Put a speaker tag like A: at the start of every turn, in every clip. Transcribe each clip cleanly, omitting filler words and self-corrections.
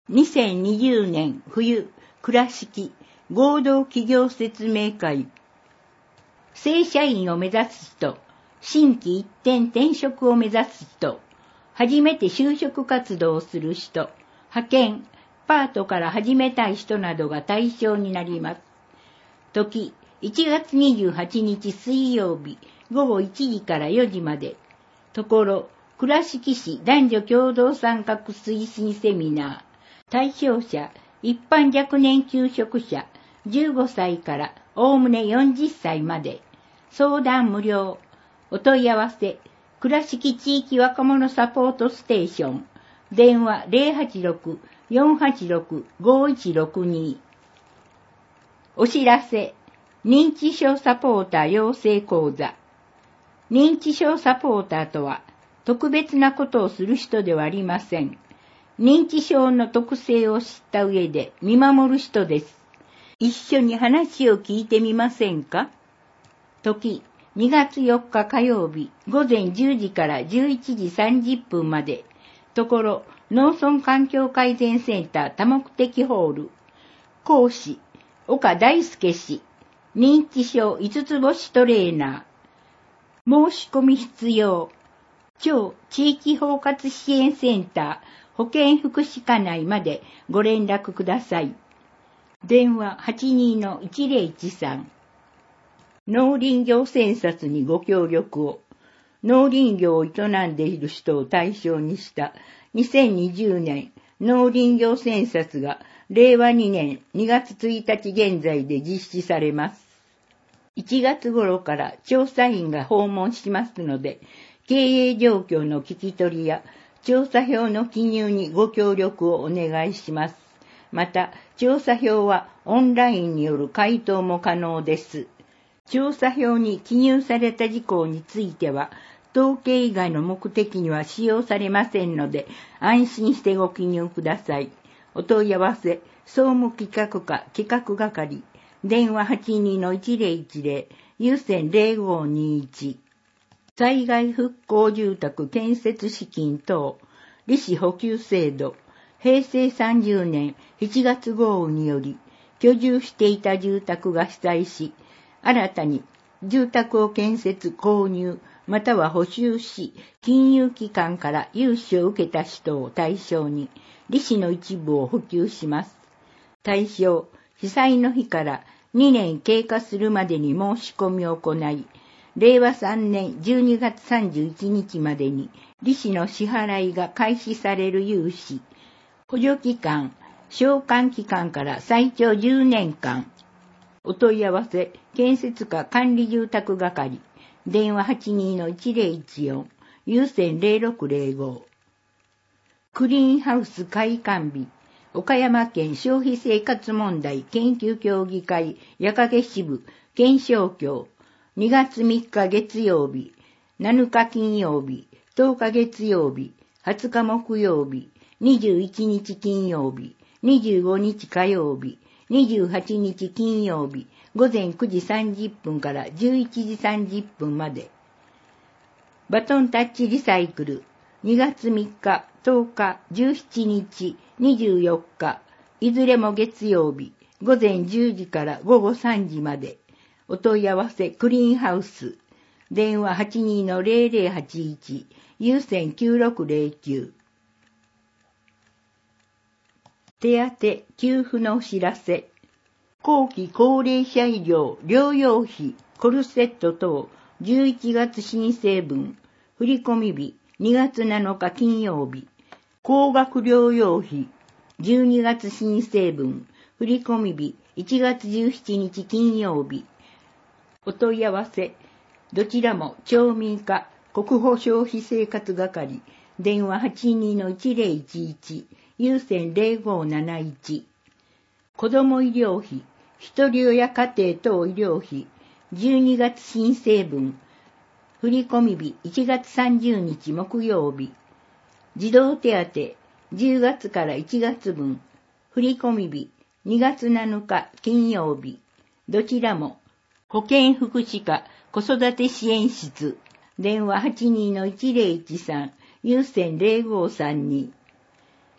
A: 2020年冬倉敷合同企業説明会。正社員を目指す人、新規一転転職を目指す人、初めて就職活動をする人、派遣、パートから始めたい人などが対象になります。時、1月28日水曜日午後1時から4時まで。ところ、倉敷市男女共同参画推進セミナー。対象者、一般若年求職者、15歳からおおむね40歳まで。相談無料。お問い合わせ、倉敷地域若者サポートステーション。電話 086-486-5162。お知らせ、認知症サポーター養成講座。認知症サポーターとは、特別なことをする人ではありません。認知症の特性を知った上で見守る人です。一緒に話を聞いてみませんか？時、2月4日火曜日午前10時から11時30分まで。ところ、農村環境改善センター多目的ホール。講師、岡大輔氏。認知症5つ星トレーナー。申し込み必要。町地域包括支援センター保健福祉課内までご連絡ください。電話 82-1013。農林業選札にご協力を。農林業を営んでいる人を対象にした2020年農林業選札が令和2年2月1日現在で実施されます。1月頃から調査員が訪問しますので、経営状況の聞き取りや調査票の記入にご協力をお願いします。また、調査票はオンラインによる回答も可能です。調査票に記入された事項については、統計以外の目的には使用されませんので、安心してご記入ください。お問い合わせ、総務企画課企画係、電話 82-1010、有線0521。災害復興住宅建設資金等、利子補給制度、平成30年7月豪雨により、居住していた住宅が被災し、新たに住宅を建設購入、または補修し、金融機関から融資を受けた人を対象に、利子の一部を補給します。対象、被災の日から2年経過するまでに申し込みを行い、令和3年12月31日までに利子の支払いが開始される融資、補助期間、償還期間から最長10年間。お問い合わせ、建設課管理住宅係、電話 82-1014、有線0605。クリーンハウス開館日、岡山県消費生活問題研究協議会矢掛支部検証協、2月3日月曜日、7日金曜日、10日月曜日、20日木曜日、21日金曜日、25日火曜日、28日金曜日、午前9時30分から11時30分まで。バトンタッチリサイクル、2月3日、10日、17日、24日、いずれも月曜日、午前10時から午後3時まで。お問い合わせクリーンハウス。電話 82-0081、有線9609。手当給付のお知らせ。後期高齢者医療、療養費、コルセット等、11月申請分。振込日、2月7日金曜日。高額療養費、12月申請分。振込日、1月17日金曜日。お問い合わせ、どちらも町民課国保消費生活係、電話 82-1011、有線0571。子ども医療費、一人親家庭等医療費、12月申請分、振込日1月30日木曜日。児童手当、10月から1月分、振込日2月7日金曜日。どちらも保健福祉課子育て支援室、電話 82-1013、有線0532。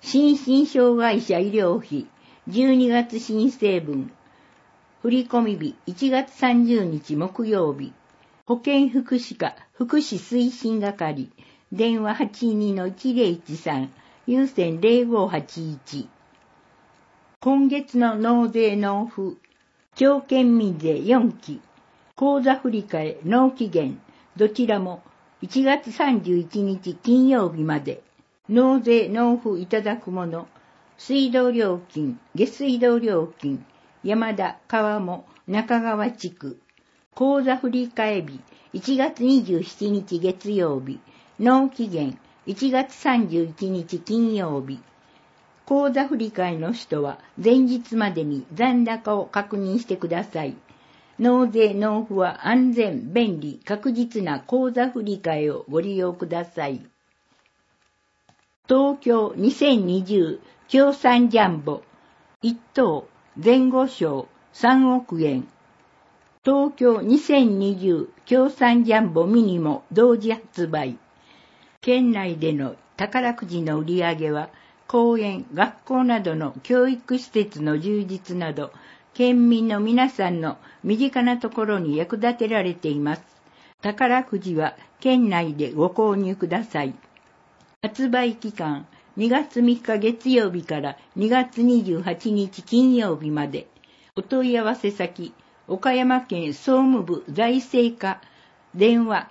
A: 心身障害者医療費12月申請分。振込日1月30日木曜日。保健福祉課福祉推進係。電話 82-1013 有線0581。今月の納税納付。町県民税4期。口座振替納期限。どちらも1月31日金曜日まで。納税納付いただくもの。水道料金、下水道料金、山田、川面、中川地区。口座振替日、1月27日月曜日。納期限、1月31日金曜日。口座振替の人は前日までに残高を確認してください。納税納付は安全、便利、確実な口座振替をご利用ください。東京2020協賛ジャンボ1等前後賞3億円。東京2020協賛ジャンボミニも同時発売。県内での宝くじの売り上げは公園、学校などの教育施設の充実など県民の皆さんの身近なところに役立てられています。宝くじは県内でご購入ください。発売期間2月3日月曜日から2月28日金曜日まで。お問い合わせ先、岡山県総務部財政課、電話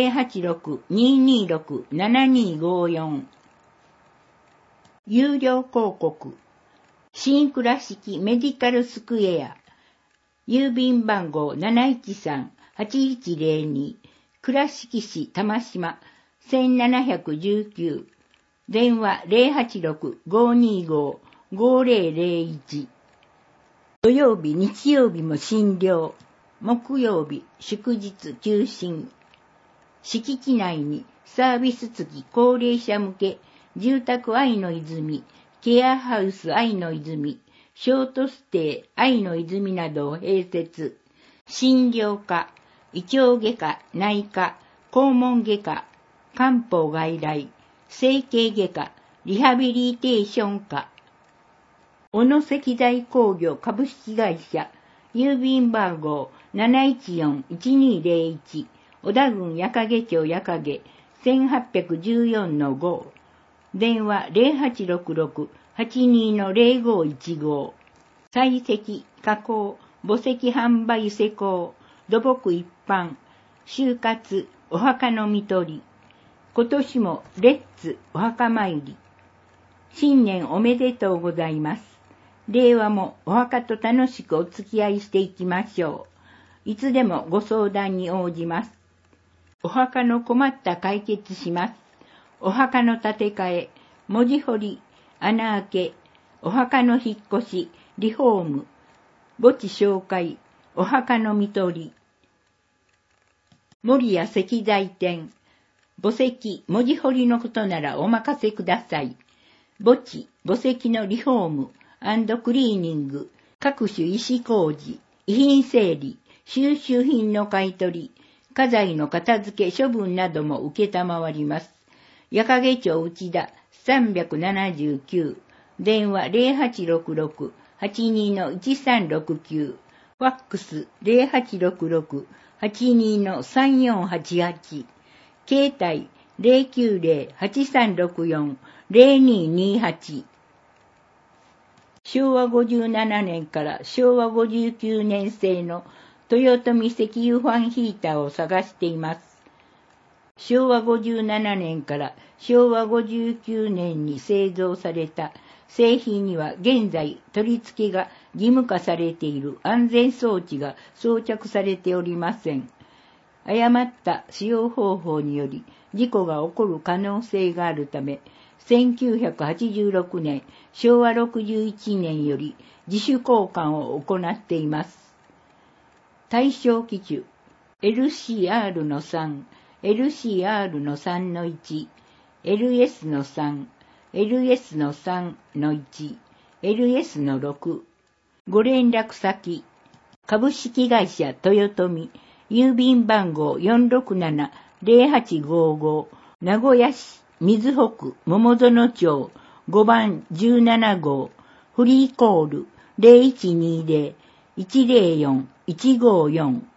A: 086-226-7254。有料広告。新倉敷メディカルスクエア。郵便番号 713-8102。倉敷市玉島1719。電話 086-525-5001。土曜日、日曜日も診療。木曜日、祝日休診。敷地内にサービス付き高齢者向け住宅愛の泉、ケアハウス愛の泉、ショートステイ愛の泉などを併設。診療科、胃腸外科、内科、肛門外科、漢方外来、整形外科、リハビリテーション科。小野石材工業株式会社、郵便番号 714-1201、小田郡矢掛町矢掛 1814-5。電話 0866-82-0515。採石、加工、墓石販売施工、土木一般、就活、お墓の見取り。今年もレッツお墓参り。新年おめでとうございます。令和もお墓と楽しくお付き合いしていきましょう。いつでもご相談に応じます。お墓の困った解決します。お墓の建て替え、文字彫り、穴開け、お墓の引っ越し、リフォーム、墓地紹介、お墓の見取り。守谷石材店。墓石、文字彫りのことならお任せください。墓地、墓石のリフォーム&クリーニング、各種石工事、遺品整理、収集品の買い取り、家財の片付け処分なども受けたまわります。矢掛町内田379、電話 0866-82-1369、ファックス 0866-82-3488、携帯 090-8364-0228。昭和57年から昭和59年製の豊臣石油ファンヒーターを探しています。昭和57年から昭和59年に製造された製品には現在取り付けが義務化されている安全装置が装着されておりません。誤った使用方法により事故が起こる可能性があるため、1986年、昭和61年より自主交換を行っています。対象機種 LCR-3、LCR-3-1、LS-3、LS-3-1、LS-6。ご連絡先、株式会社豊臣、郵便番号 467-0855、名古屋市水北桃園町 5番17号、フリーコール 0120-104-154